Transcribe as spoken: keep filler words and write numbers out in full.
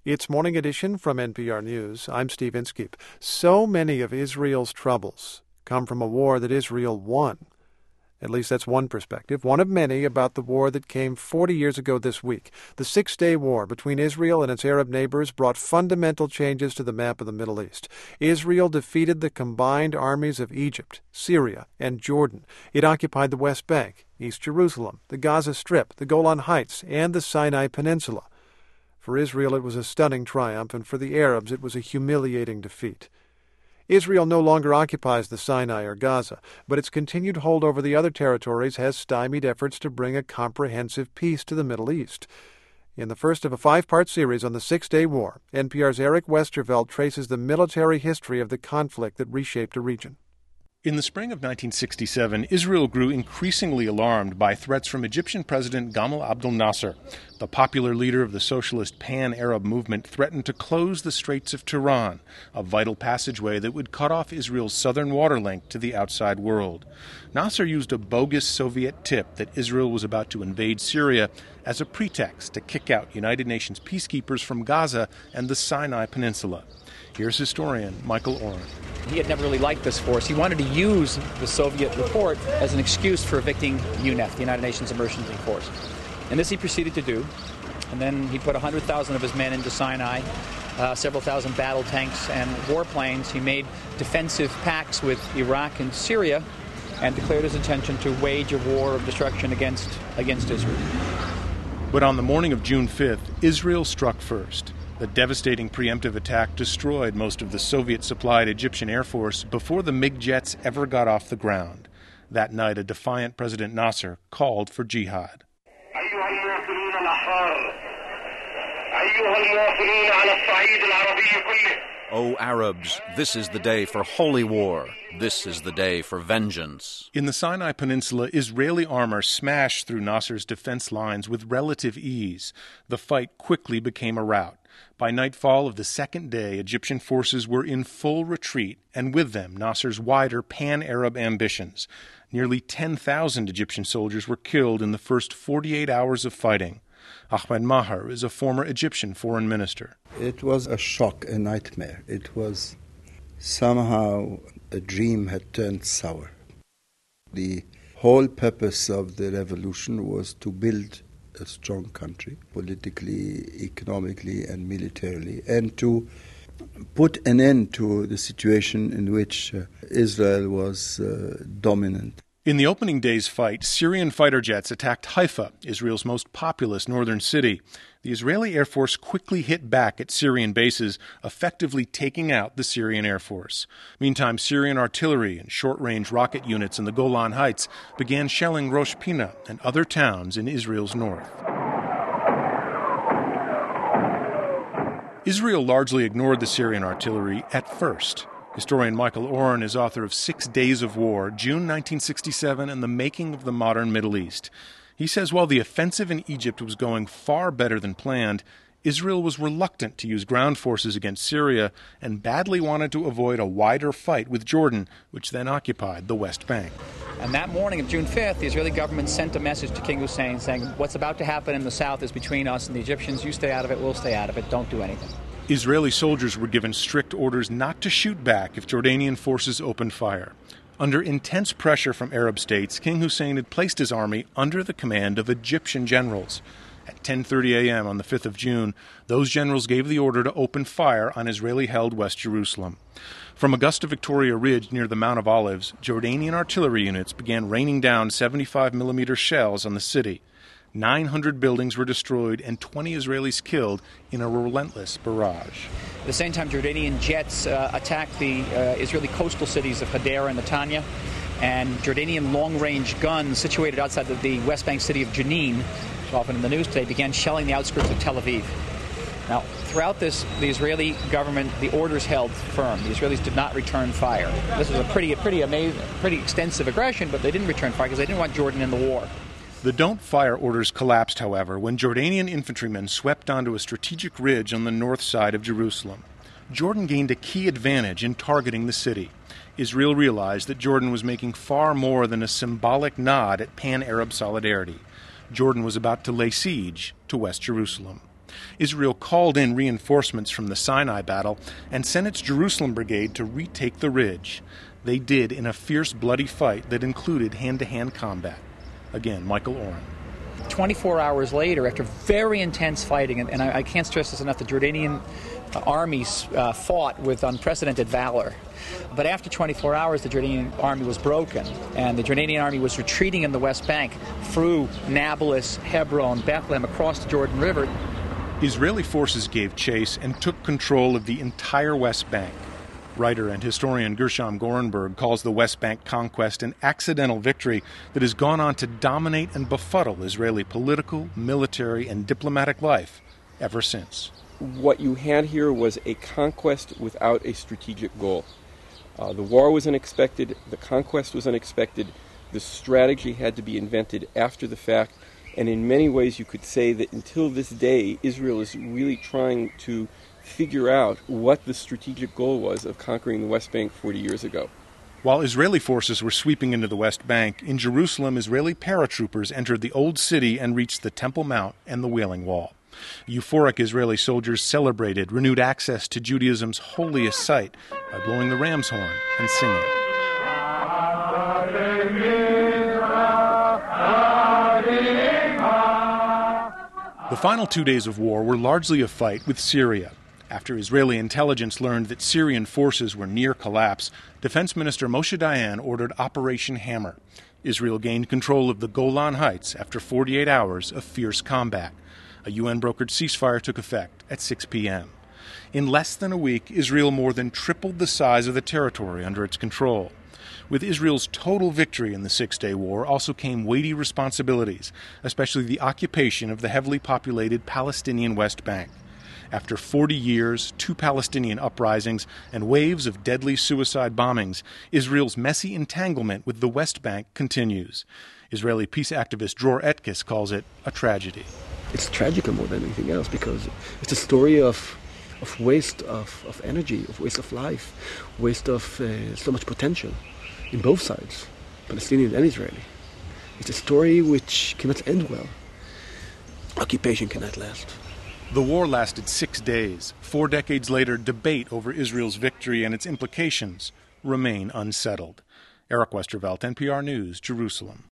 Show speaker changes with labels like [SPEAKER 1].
[SPEAKER 1] It's Morning Edition from N P R News. I'm Steve Inskeep. So many of Israel's troubles come from a war that Israel won. At least that's one perspective, one of many about the war that came forty years ago this week. The Six-Day War between Israel and its Arab neighbors brought fundamental changes to the map of the Middle East. Israel defeated the combined armies of Egypt, Syria, and Jordan. It occupied the West Bank, East Jerusalem, the Gaza Strip, the Golan Heights, and the Sinai Peninsula. For Israel, it was a stunning triumph, and for the Arabs, it was a humiliating defeat. Israel no longer occupies the Sinai or Gaza, but its continued hold over the other territories has stymied efforts to bring a comprehensive peace to the Middle East. In the first of a five-part series on the Six-Day War, N P R's Eric Westerveld traces the military history of the conflict that reshaped the region.
[SPEAKER 2] In the spring of nineteen sixty-seven, Israel grew increasingly alarmed by threats from Egyptian President Gamal Abdel Nasser. The popular leader of the socialist pan-Arab movement threatened to close the Straits of Tiran, a vital passageway that would cut off Israel's southern water link to the outside world. Nasser used a bogus Soviet tip that Israel was about to invade Syria as a pretext to kick out United Nations peacekeepers from Gaza and the Sinai Peninsula. Here's historian Michael Oren.
[SPEAKER 3] He had never really liked this force. He wanted to use the Soviet report as an excuse for evicting U N E F, the United Nations Emergency Force. And this he proceeded to do. And then he put one hundred thousand of his men into Sinai, uh, several thousand battle tanks and warplanes. He made defensive pacts with Iraq and Syria and declared his intention to wage a war of destruction against, against Israel.
[SPEAKER 2] But on the morning of June fifth, Israel struck first. The devastating preemptive attack destroyed most of the Soviet-supplied Egyptian Air Force before the MiG jets ever got off the ground. That night, a defiant President Nasser called for jihad.
[SPEAKER 4] O Arabs, this is the day for holy war. This is the day for vengeance.
[SPEAKER 2] In the Sinai Peninsula, Israeli armor smashed through Nasser's defense lines with relative ease. The fight quickly became a rout. By nightfall of the second day, Egyptian forces were in full retreat, and with them Nasser's wider pan-Arab ambitions. Nearly ten thousand Egyptian soldiers were killed in the first forty-eight hours of fighting. Ahmed Maher is a former Egyptian foreign minister.
[SPEAKER 5] It was a shock, a nightmare. It was somehow a dream had turned sour. The whole purpose of the revolution was to build a strong country, politically, economically, and militarily, and to put an end to the situation in which uh, Israel was uh, dominant.
[SPEAKER 2] In the opening day's fight, Syrian fighter jets attacked Haifa, Israel's most populous northern city. The Israeli Air Force quickly hit back at Syrian bases, effectively taking out the Syrian Air Force. Meantime, Syrian artillery and short-range rocket units in the Golan Heights began shelling Rosh Pinna and other towns in Israel's north. Israel largely ignored the Syrian artillery at first. Historian Michael Oren is author of Six Days of War, June nineteen sixty-seven, and the Making of the Modern Middle East. He says while the offensive in Egypt was going far better than planned, Israel was reluctant to use ground forces against Syria and badly wanted to avoid a wider fight with Jordan, which then occupied the West Bank.
[SPEAKER 3] And that morning of June fifth, the Israeli government sent a message to King Hussein saying, what's about to happen in the south is between us and the Egyptians. You stay out of it, we'll stay out of it, don't do anything.
[SPEAKER 2] Israeli soldiers were given strict orders not to shoot back if Jordanian forces opened fire. Under intense pressure from Arab states, King Hussein had placed his army under the command of Egyptian generals. At ten thirty a.m. on the fifth of June, those generals gave the order to open fire on Israeli-held West Jerusalem. From Augusta Victoria Ridge near the Mount of Olives, Jordanian artillery units began raining down seventy-five millimeter shells on the city. nine hundred buildings were destroyed and twenty Israelis killed in a relentless barrage.
[SPEAKER 3] At the same time, Jordanian jets uh, attacked the uh, Israeli coastal cities of Hadera and Netanya, and Jordanian long-range guns situated outside the, the West Bank city of Jenin, which is often in the news today, began shelling the outskirts of Tel Aviv. Now, throughout this, the Israeli government, the orders held firm. The Israelis did not return fire. This was a pretty, pretty amazing, pretty extensive aggression, but they didn't return fire because they didn't want Jordan in the war.
[SPEAKER 2] The don't fire orders collapsed, however, when Jordanian infantrymen swept onto a strategic ridge on the north side of Jerusalem. Jordan gained a key advantage in targeting the city. Israel realized that Jordan was making far more than a symbolic nod at pan-Arab solidarity. Jordan was about to lay siege to West Jerusalem. Israel called in reinforcements from the Sinai battle and sent its Jerusalem brigade to retake the ridge. They did in a fierce, bloody fight that included hand-to-hand combat. Again, Michael Oren.
[SPEAKER 3] twenty-four hours later, after very intense fighting, and, and I, I can't stress this enough, the Jordanian uh, armies uh, fought with unprecedented valor. But after twenty-four hours, the Jordanian army was broken, and the Jordanian army was retreating in the West Bank through Nablus, Hebron, Bethlehem, across the Jordan River.
[SPEAKER 2] Israeli forces gave chase and took control of the entire West Bank. Writer and historian Gershom Gorenberg calls the West Bank conquest an accidental victory that has gone on to dominate and befuddle Israeli political, military, and diplomatic life ever since.
[SPEAKER 6] What you had here was a conquest without a strategic goal. Uh, the war was unexpected, the conquest was unexpected, the strategy had to be invented after the fact, and in many ways you could say that until this day, Israel is really trying to figure out what the strategic goal was of conquering the West Bank forty years ago.
[SPEAKER 2] While Israeli forces were sweeping into the West Bank, in Jerusalem, Israeli paratroopers entered the Old City and reached the Temple Mount and the Wailing Wall. Euphoric Israeli soldiers celebrated renewed access to Judaism's holiest site by blowing the ram's horn and singing. The final two days of war were largely a fight with Syria. After Israeli intelligence learned that Syrian forces were near collapse, Defense Minister Moshe Dayan ordered Operation Hammer. Israel gained control of the Golan Heights after forty-eight hours of fierce combat. A U N-brokered ceasefire took effect at six p.m. In less than a week, Israel more than tripled the size of the territory under its control. With Israel's total victory in the Six-Day War also came weighty responsibilities, especially the occupation of the heavily populated Palestinian West Bank. After forty years, two Palestinian uprisings, and waves of deadly suicide bombings, Israel's messy entanglement with the West Bank continues. Israeli peace activist Dror Etkes calls it a tragedy.
[SPEAKER 7] It's tragic more than anything else because it's a story of of waste of, of energy, of waste of life, waste of uh, so much potential in both sides, Palestinian and Israeli. It's a story which cannot end well. Occupation cannot last.
[SPEAKER 2] The war lasted six days. Four decades later, debate over Israel's victory and its implications remain unsettled. Eric Westervelt, N P R News, Jerusalem.